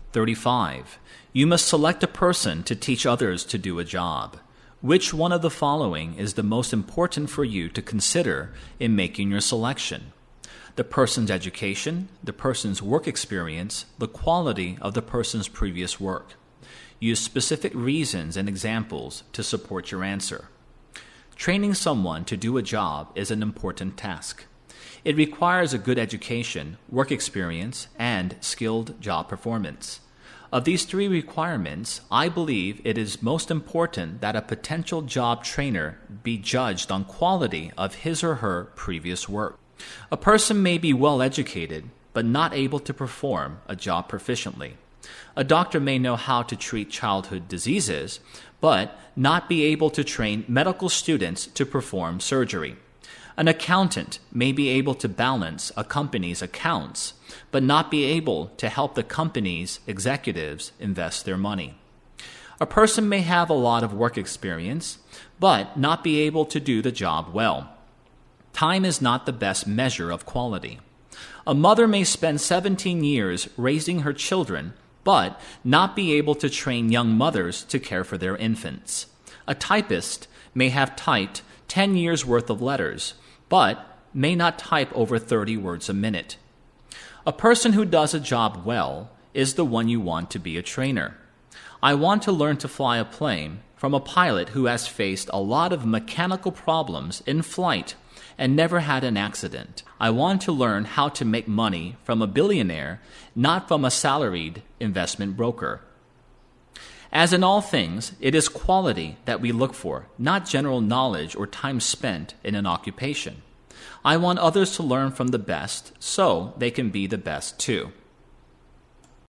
35. You must select a person to teach others to do a job. Which one of the following is the most important for you to consider in making your selection? The person's education, the person's work experience, the quality of the person's previous work. Use specific reasons and examples to support your answer. Training someone to do a job is an important task. It requires a good education, work experience, and skilled job performance. Of these three requirements, I believe it is most important that a potential job trainer be judged on quality of his or her previous work. A person may be well educated, but not able to perform a job proficiently. A doctor may know how to treat childhood diseases, but not be able to train medical students to perform surgery. An accountant may be able to balance a company's accounts, but not be able to help the company's executives invest their money. A person may have a lot of work experience, but not be able to do the job well. Time is not the best measure of quality. A mother may spend 17 years raising her children, but not be able to train young mothers to care for their infants. A typist may have typed 10 years' worth of letters, but may not type over 30 words a minute. A person who does a job well is the one you want to be a trainer. I want to learn to fly a plane from a pilot who has faced a lot of mechanical problems in flight and never had an accident. I want to learn how to make money from a billionaire, not from a salaried investment broker. As in all things, it is quality that we look for, not general knowledge or time spent in an occupation. I want others to learn from the best so they can be the best too.